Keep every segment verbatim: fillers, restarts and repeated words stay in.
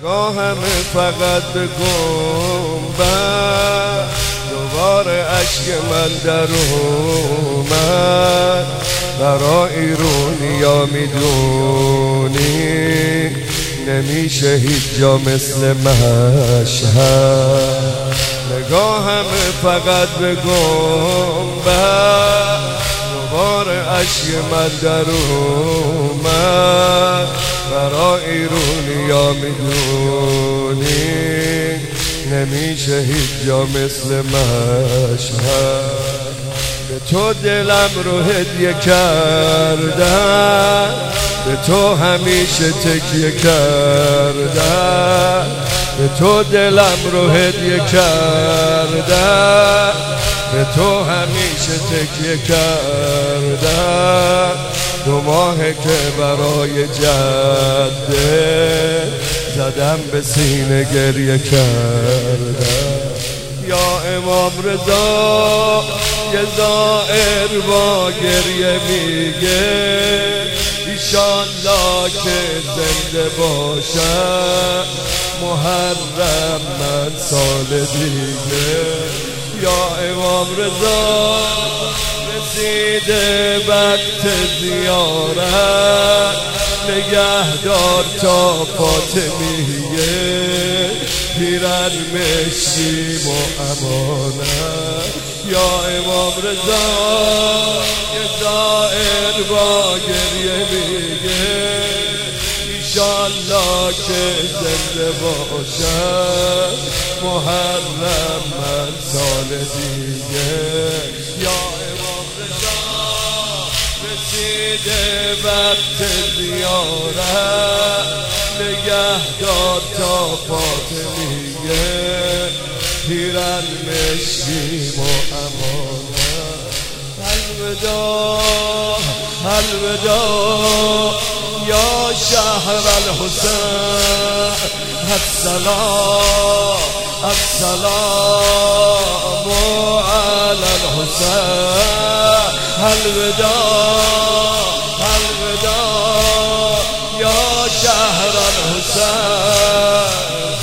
نگاهم فقط به گنبد دوباره اشک من در اومد. برای ایرونیا میدونی نمیشه هیچ جا مثل مشهد. نگاهم فقط به گنبد دوباره اشک من در اومد. برای ایرونیا میدونی نمیشه هیچ جا مثل مشهد. به تو دلم رو هدیه کردم، به تو همیشه تکیه کردم. به تو دلم رو هدیه کردم، به تو همیشه تکیه کردم. دو ماهه که برای جده زدم به سینه گریه کردم. یا امام رضا یه زائر با گریه میگه ایشالله که زنده باشم محرم من سال دیگه. یا امام رضا رسیده وقت زیارت، نگهدار تا فاطمیه پیرن مشکیم و امانت. یا امام رضا یه زائر با گریه میگه ایشالله که زنده باشم محرم من سال دیگه. یا امام رضا رسیده وقت زیارت، نگهدار تا فاطمیه پیرن مشکیم و امانت. الوداع الوداع یا شهر الحسین، السلام السلام علی الحسین. الوداع الوداع یا شهر الحسین،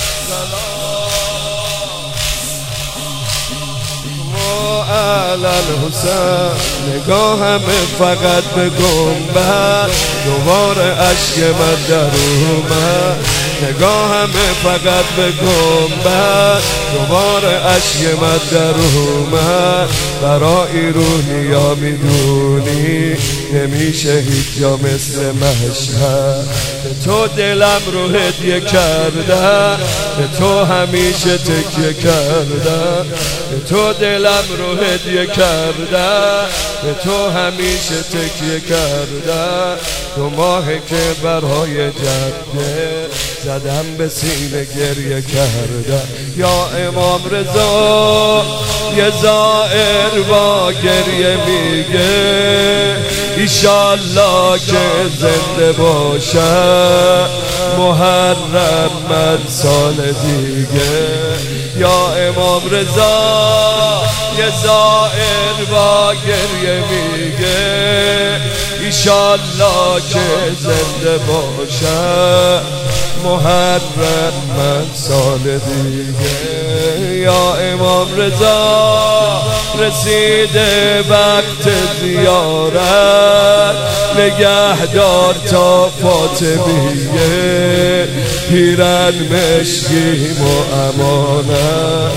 علی الحسین. نگاهم فقط به گنبد دوباره اشک من در اومد. نگاهم فقط به گنبد دوباره اشک من در اومد. برای ایرونیا میدونی نمیشه هیچ جا مثل مشهد. به تو دلم رو هدیه کردم، به تو همیشه تکیه کردم. به تو دلم رو هدیه کردم، به تو همیشه تکیه کردم. دو ماهه که برای جده زدم به سینه گریه کردم. یا امام رضا یه زائر با گریه میگه ایشالله که زنده باشم محرم من سال دیگه. یا امام رضا یه زائر با گریه میگه ایشالله که زنده باشم محرم من سال دیگه. یا امام رضا رسیده وقت زیارت، نگهدار تا فاطمیه پیرن مشکیم و امانت.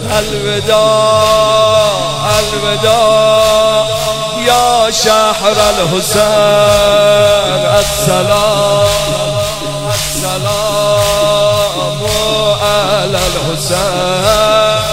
الوداع الوداع یا شهر الحسین، السلام السلام علی الحسین.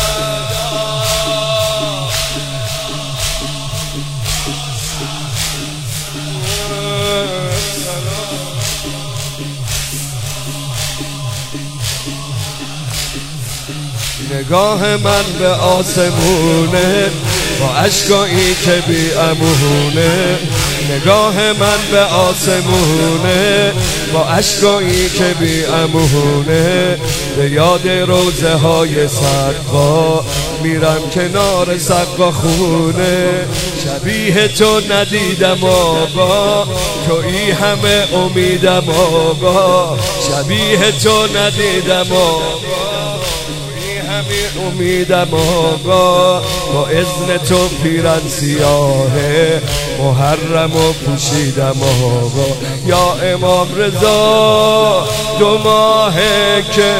نگاه من به آسمونه با اشکایی که بی امونه. نگاه من به آسمونه با اشکایی که بی امونه، به یاد روزه های سقا میرم کنار سقا خونه. شبیه تو ندیدم آقا، تویی همه امیدم آقا. شبیه تو ندیدم آقا، همین امیدم آقا. با اذن تو پیرن سیاهه محرم و پوشیدم آقا. یا امام رضا دو ماهه که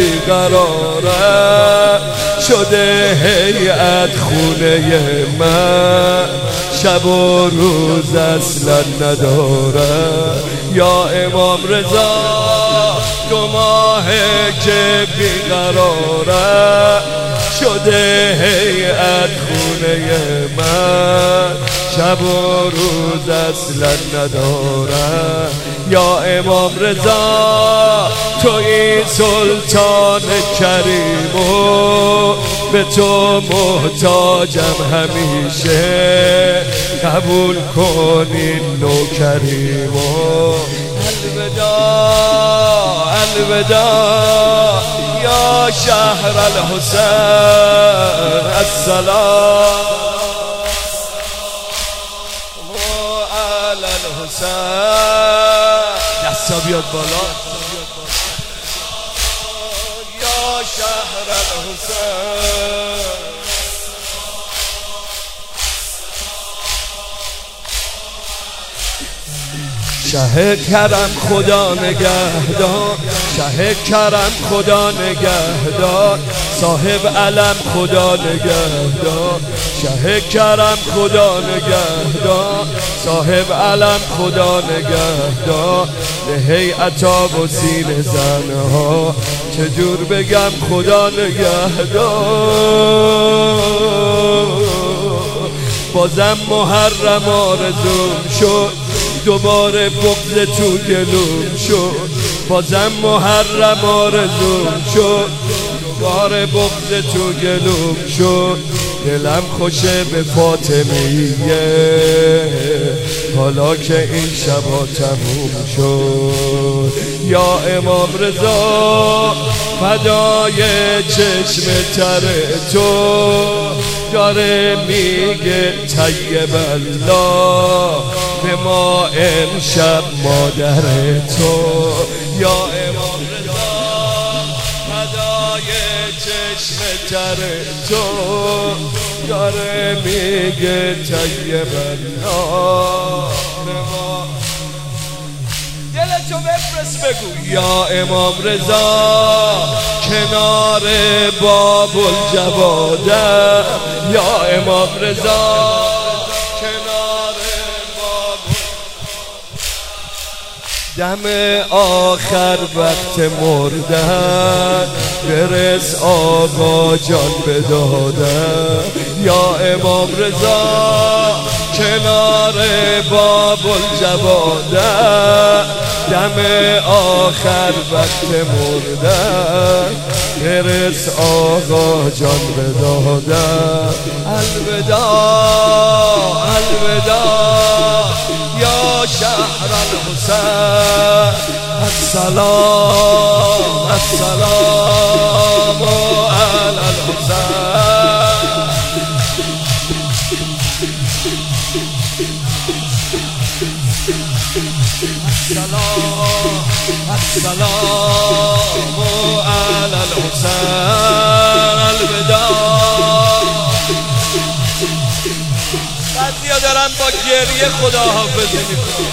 بیقراره شده هیئت خونه من، شب و روز اصلا نداره. یا امام رضا دو ماهه که بیقراره شده هیئت خونه من، شب و روز اصلا نداره. یا امام رضا توی سلطان کریم و به تو محتاجم همیشه، قبول کنین نوکریم و الوداع الوداع یا شهر الحسین السلام علی الحسین. دستا بیاد بالا. یا شهر الحسین شه کرم خدا نگهدار، شه کرم خدا نگهدار، صاحب علم خدا نگهدار. شه کرم خدا نگهدار، صاحب علم خدا نگهدار. به هیئتا و سینه زنها چجور بگم خدا نگهدار. بازم محرم آرزوم شد، دوباره بغض تو گلوم شد. بازم محرم آرزوم شد، دوباره بغض تو گلوم شد. دلم خوشه به فاطمیه حالا که این شبا تموم شد. یا امام رضا فدای چشم تر تو داره میگه طیب الله به ما امشب مادر تو. یا امام رضا فدای چشم تر تو داره میگه طیب الله به ما. دلتو بفرست بگو یا امام رضا کنار باب الجواده. یا امام رضا کنار باب دم آخر وقت مردن برس آقا جان بدادن. یا امام رضا کنار باب الجواده دم آخر وقت مردن برس آقا جان بدادن. الوداع الوداع یا شهر الحسین السلام السلام علی الحسین. السلام السلام علی الحسین الوداع. بعضیا دارن با گریه خداحافظی میکنن.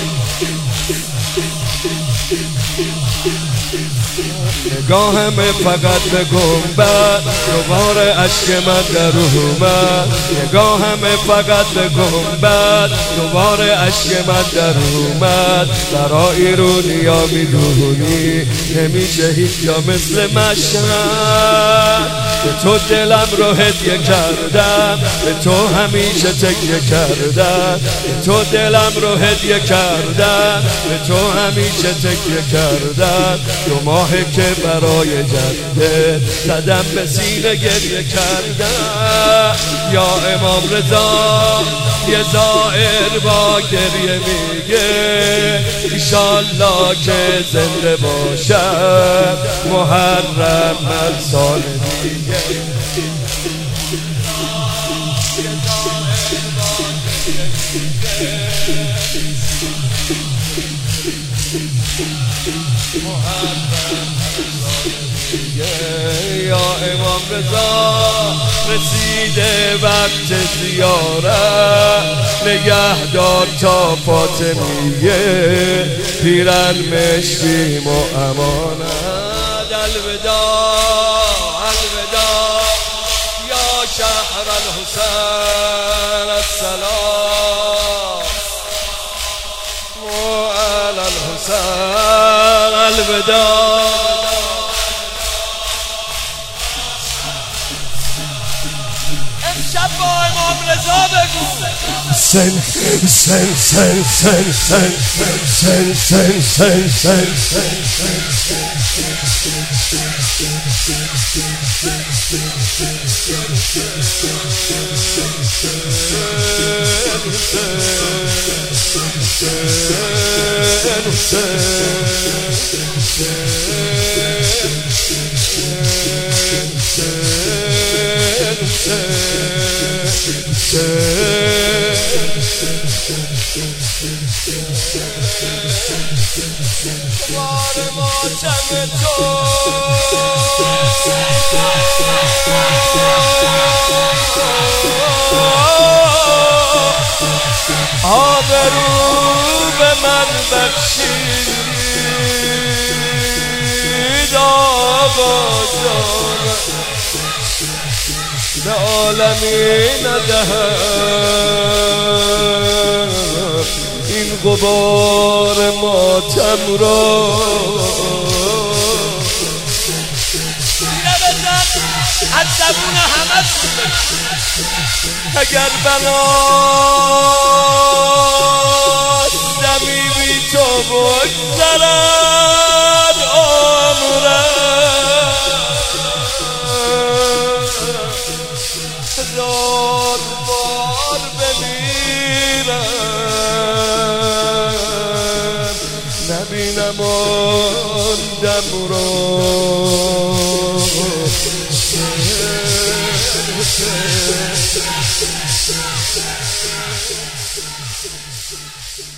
نگاهم فقط به گنبد دوباره اشک من در اومد. نگاهم فقط به گنبد دوباره اشک من در اومد. برای رو نیا میدونی نمیشه هیچ جا مثل مشهد. به تو دلم رو هدیه کردم، به تو همیشه تکیه کردم. به تو دلم رو هدیه کردم، به تو همیشه تکیه کردم. دو ماهی که برای جده قدم به سینه گریه کردن. یا امام رضا یه زائر با گریه میگه ایشالله که زنده باشم محرم من سال دیگه. یا امام رضا رسیده وقت زیارت نگهدار تا فاطمیه پیرن مشکیم و امانت. الوداع الوداع یا شهر الحسین السلام و علی الحسین الوداع. امشب با امام رضا بگو سن سن سن سن سن سن سن سن سن بار ماتم تو آبرو به من بخشید آقا جان به عالمی ندهم این غبار ماتم را. از زبون همه اگر بناست دمی بی تو بگذرد عمرم هزار بار بمیرم نبینم آن دم را. Thank you.